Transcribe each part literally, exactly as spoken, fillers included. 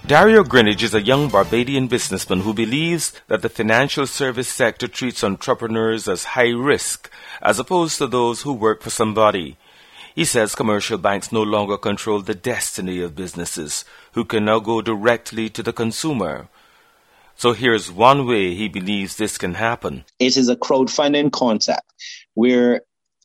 Dario Greenidge is a young Barbadian businessman who believes that the financial service sector treats entrepreneurs as high risk as opposed to those who work for somebody. He says commercial banks no longer control the destiny of businesses, who can now go directly to the consumer. So here's one way he believes this can happen. It is a crowdfunding concept where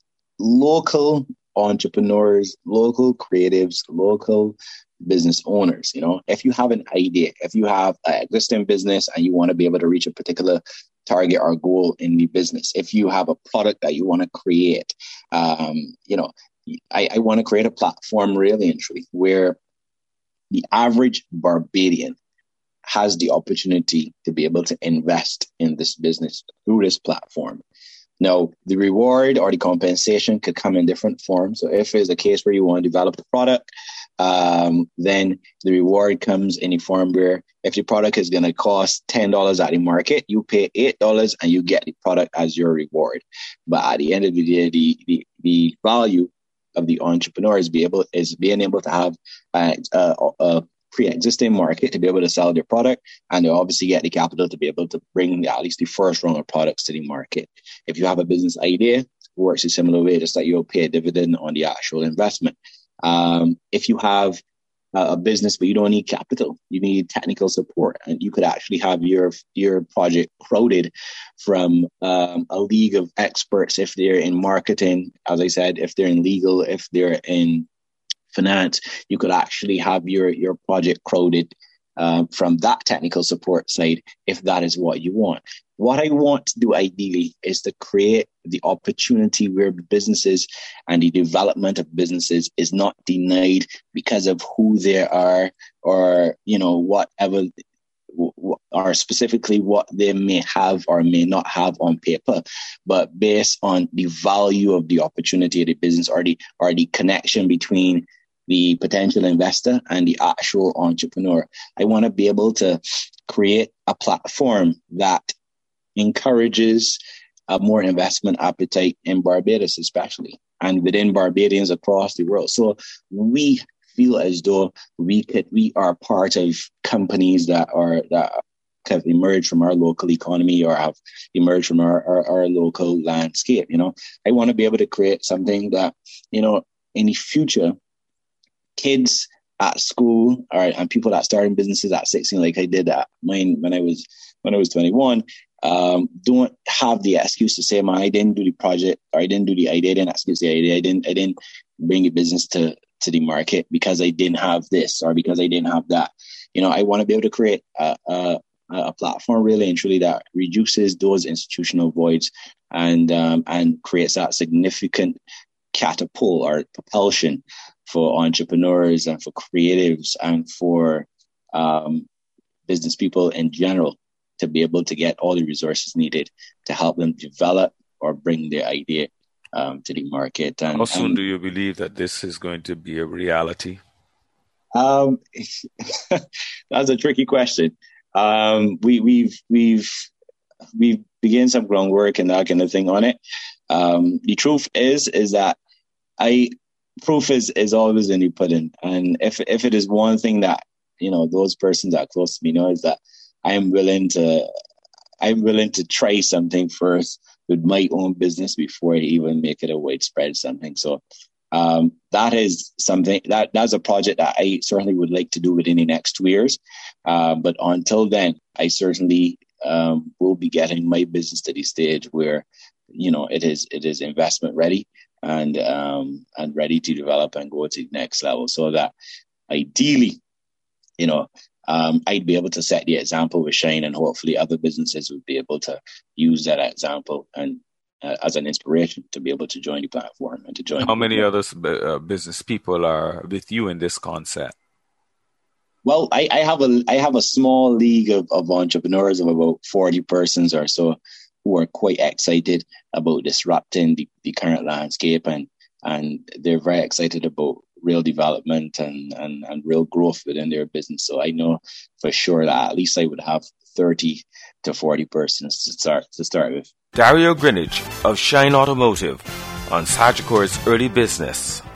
local entrepreneurs, local creatives, local business owners, you know, if you have an idea, if you have an existing business and you want to be able to reach a particular target or goal in the business, if you have a product that you want to create, um, you know, I, I want to create a platform really and truly where the average Barbadian has the opportunity to be able to invest in this business through this platform. Now, the reward or the compensation could come in different forms. So if it's a case where you want to develop the product, um, then the reward comes in a form where if the product is going to cost ten dollars at the market, you pay eight dollars and you get the product as your reward. But at the end of the day, the, the, the value of the entrepreneur is, be able, is being able to have a, a, a pre-existing market to be able to sell their product, and they obviously get the capital to be able to bring at least the first round of products to the market. If you have a business idea, it works a similar way, just like you'll pay a dividend on the actual investment. Um, if you have a business but you don't need capital, you need technical support, and you could actually have your your project crowded from um, a league of experts. If they're in marketing, as I said, if they're in legal, if they're in finance, you could actually have your your project crowded um, from that technical support side, if that is what you want. What I want to do ideally is to create the opportunity where businesses and the development of businesses is not denied because of who they are, or, you know, whatever, or specifically what they may have or may not have on paper, but based on the value of the opportunity of the business, or the, or the connection between the potential investor and the actual entrepreneur. I want to be able to create a platform that encourages a more investment appetite in Barbados, especially, and within Barbadians across the world. So we feel as though we could, we are part of companies that are, that have emerged from our local economy or have emerged from our, our, our local landscape. You know, I want to be able to create something that, you know, in the future, kids at school, or and people that started businesses at sixteen, like I did at mine when I was when I was twenty-one, um, don't have the excuse to say, "Man, I didn't do the project, or I didn't do the idea, I didn't excuse the idea, I didn't, I didn't bring the business to to the market because I didn't have this or because I didn't have that." You know, I want to be able to create a, a, a platform really and truly that reduces those institutional voids and um, and creates that significant catapult or propulsion for entrepreneurs and for creatives and for um, business people in general to be able to get all the resources needed to help them develop or bring their idea um, to the market. And, How soon and, do you believe that this is going to be a reality? Um, that's a tricky question. Um, we, we've we've we've begun some groundwork and that kind of thing on it. Um, the truth is is that I. Proof is, is always in the pudding. And if if it is one thing that, you know, those persons that are close to me know, is that I'm willing to I'm willing to try something first with my own business before I even make it a widespread something. So um, that is something that that's a project that I certainly would like to do within the next two years. Uh, but until then, I certainly um, will be getting my business to the stage where, you know, it is it is investment ready. And um, and ready to develop and go to the next level, so that ideally, you know, um, I'd be able to set the example with Shine, and hopefully other businesses would be able to use that example and uh, as an inspiration to be able to join the platform and to join. How many other uh, business people are with you in this concept? Well, I, I have a I have a small league of, of entrepreneurs of about forty persons or so, who are quite excited about disrupting the, the current landscape, and and they're very excited about real development and, and, and real growth within their business. So I know for sure that at least I would have thirty to forty persons to start to start with. Dario Greenidge of Shine Automotive on Sagicor's Early Business.